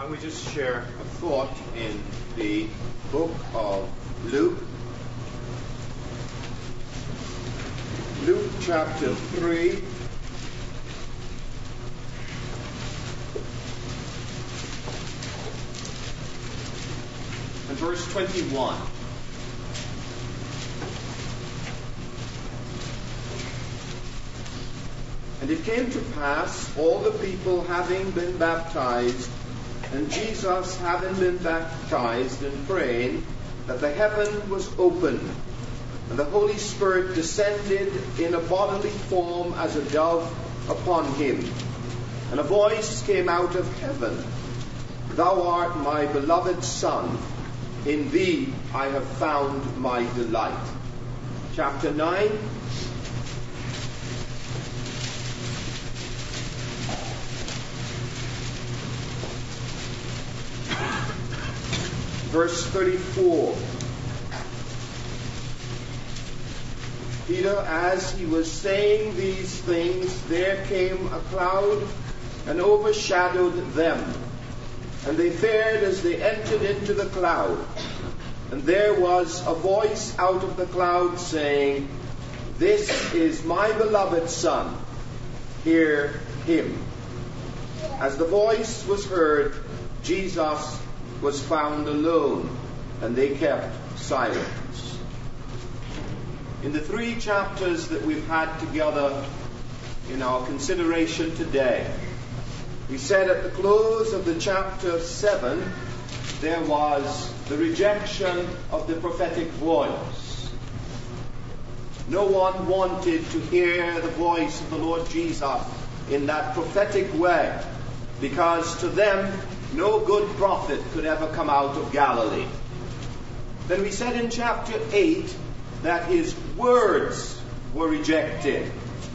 I would just share a thought in the book of Luke. Luke chapter 3. And verse 21. And it came to pass, all the people having been baptized, and Jesus having been baptized and praying, that the heaven was opened, and the Holy Spirit descended in a bodily form as a dove upon him. And a voice came out of heaven, Thou art my beloved Son, in thee I have found my delight. Chapter 9. Verse 34. Peter, as he was saying these things, there came a cloud and overshadowed them. And they fared as they entered into the cloud. And there was a voice out of the cloud saying, This is my beloved Son, hear him. As the voice was heard, Jesus was found alone, and they kept silence. In the 3 chapters that we've had together in our consideration today, we said at the close of the chapter 7, there was the rejection of the prophetic voice. No one wanted to hear the voice of the Lord Jesus in that prophetic way, because to them, no good prophet could ever come out of Galilee. Then we said in chapter 8 that his words were rejected.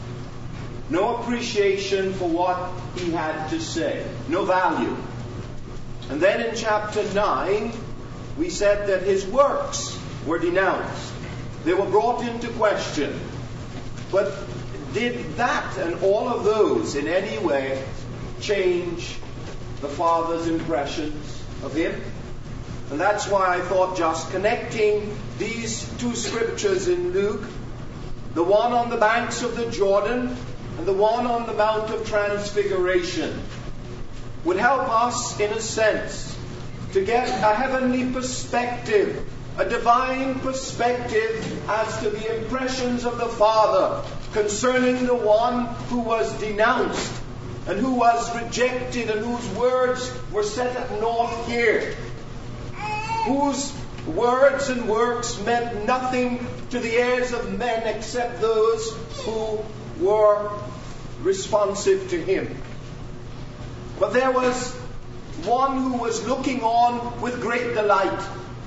No appreciation for what he had to say. No value. And then in chapter 9, we said that his works were denounced. They were brought into question. But did that and all of those in any way change the Father's impressions of him? And that's why I thought just connecting these 2 scriptures in Luke, the one on the banks of the Jordan and the one on the Mount of Transfiguration, would help us, in a sense, to get a heavenly perspective, a divine perspective as to the impressions of the Father concerning the one who was denounced and who was rejected and whose words were set at naught here, whose words and works meant nothing to the ears of men except those who were responsive to him. But there was one who was looking on with great delight,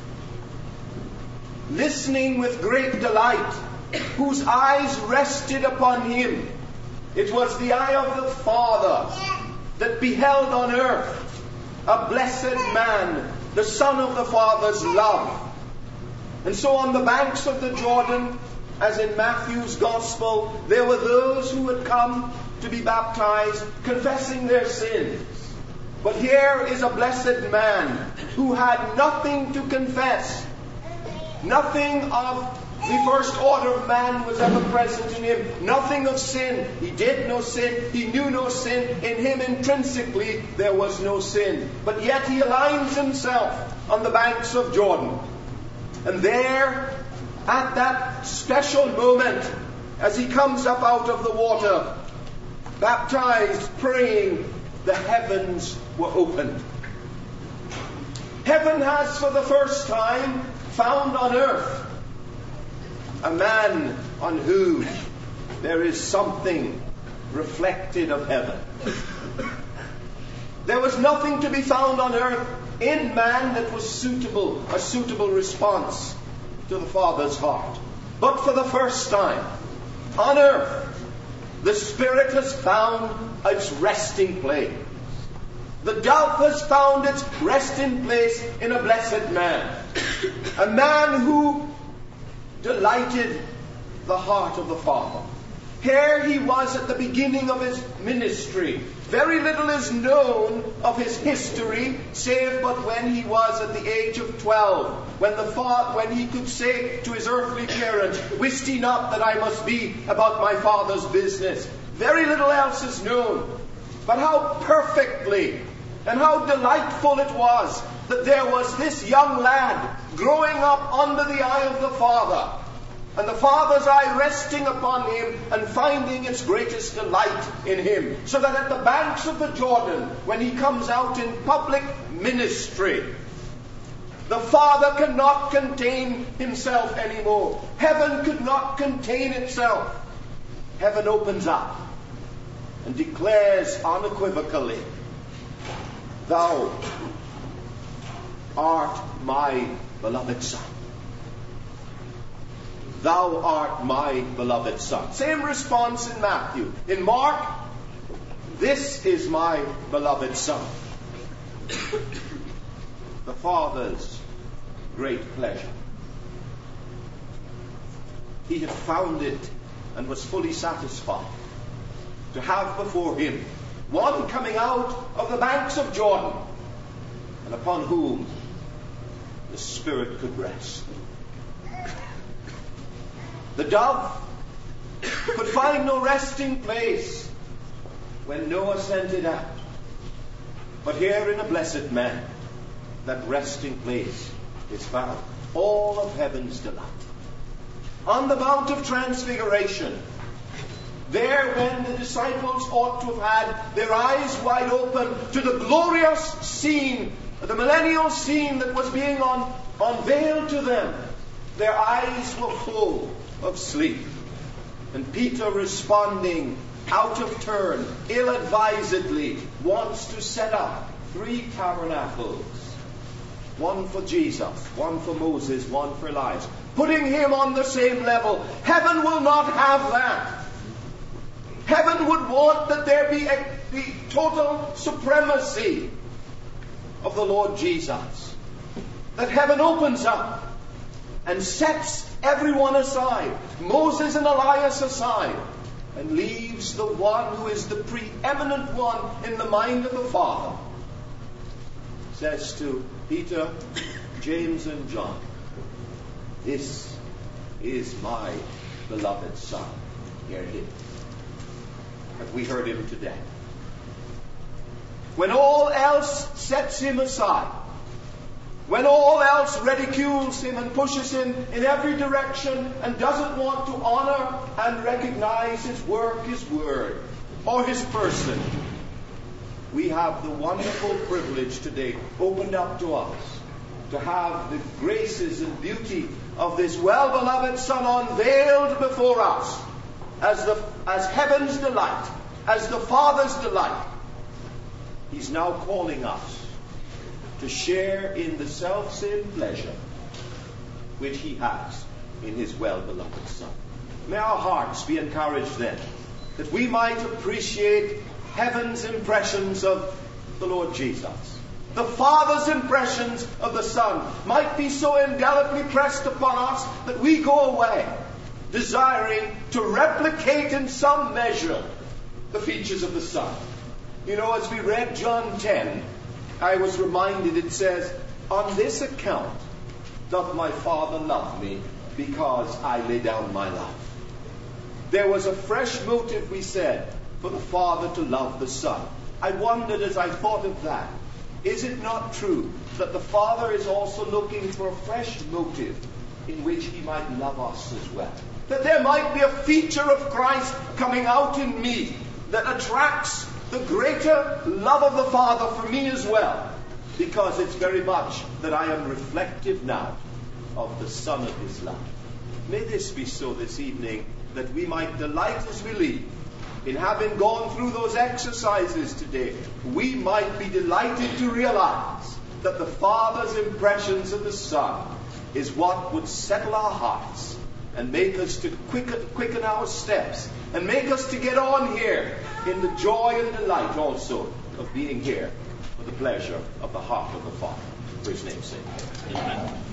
listening with great delight, whose eyes rested upon him. It was the eye of the Father that beheld on earth a blessed man, the Son of the Father's love. And so on the banks of the Jordan, as in Matthew's Gospel, there were those who had come to be baptized, confessing their sins. But here is a blessed man who had nothing to confess. Nothing of the first order of man was ever present in him. Nothing of sin. He did no sin. He knew no sin. In him intrinsically there was no sin. But yet he aligns himself on the banks of Jordan. And there, at that special moment, as he comes up out of the water, baptized, praying, the heavens were opened. Heaven has for the first time found on earth a man on whom there is something reflected of heaven. There was nothing to be found on earth in man that was suitable, a suitable response to the Father's heart. But for the first time on earth, the Spirit has found its resting place. The dove has found its resting place in a blessed man. A man who delighted the heart of the Father. Here he was at the beginning of his ministry, Very little is known of his history, save but when he was at the age of 12, when he could say to his earthly parents, "Wist ye not that I must be about my Father's business?" Very little else is known. But how perfectly and how delightful it was that there was this young lad growing up under the eye of the Father, and the Father's eye resting upon him and finding its greatest delight in him, so that at the banks of the Jordan, when he comes out in public ministry, the Father cannot contain himself anymore. Heaven could not contain itself. Heaven opens up and declares unequivocally, "Thou art my beloved Son. Thou art my beloved Son." Same response in Matthew. In Mark, "This is my beloved Son." The Father's great pleasure. He had found it and was fully satisfied to have before him one coming out of the banks of Jordan, and upon whom the Spirit could rest. The dove could find no resting place when Noah sent it out. But here in a blessed man, that resting place is found. All of heaven's delight. On the Mount of Transfiguration, there when the disciples ought to have had their eyes wide open to the glorious scene, the millennial scene that was being unveiled to them, their eyes were full of sleep. And Peter, responding out of turn, ill-advisedly, wants to set up 3 tabernacles. One for Jesus, one for Moses, one for Elias, putting him on the same level. Heaven will not have that. Heaven would want that there be the total supremacy of the Lord Jesus. That heaven opens up and sets everyone aside, Moses and Elias aside, and leaves the one who is the preeminent one in the mind of the Father. Says to Peter, James, and John, "This is my beloved Son." Hear him. Have we heard him today? When all else sets him aside, when all else ridicules him and pushes him in every direction and doesn't want to honor and recognize his work, his word, or his person, we have the wonderful privilege today opened up to us to have the graces and beauty of this well-beloved Son unveiled before us as heaven's delight, as the Father's delight. He's now calling us to share in the self-same pleasure which he has in his well-beloved Son. May our hearts be encouraged then, that we might appreciate heaven's impressions of the Lord Jesus. The Father's impressions of the Son might be so indelibly pressed upon us that we go away desiring to replicate in some measure the features of the Son. You know, as we read John 10, I was reminded, it says, "On this account doth my Father love me, because I lay down my life." There was a fresh motive, we said, for the Father to love the Son. I wondered as I thought of that, is it not true that the Father is also looking for a fresh motive in which he might love us as well? That there might be a feature of Christ coming out in me that attracts the greater love of the Father for me as well, because it's very much that I am reflective now of the Son of his love. May this be so this evening, that we might delight as we leave in having gone through those exercises today. We might be delighted to realize that the Father's impressions of the Son is what would settle our hearts and make us to quicken our steps and make us to get on here in the joy and delight also of being here for the pleasure of the heart of the Father. For his name's sake. Amen.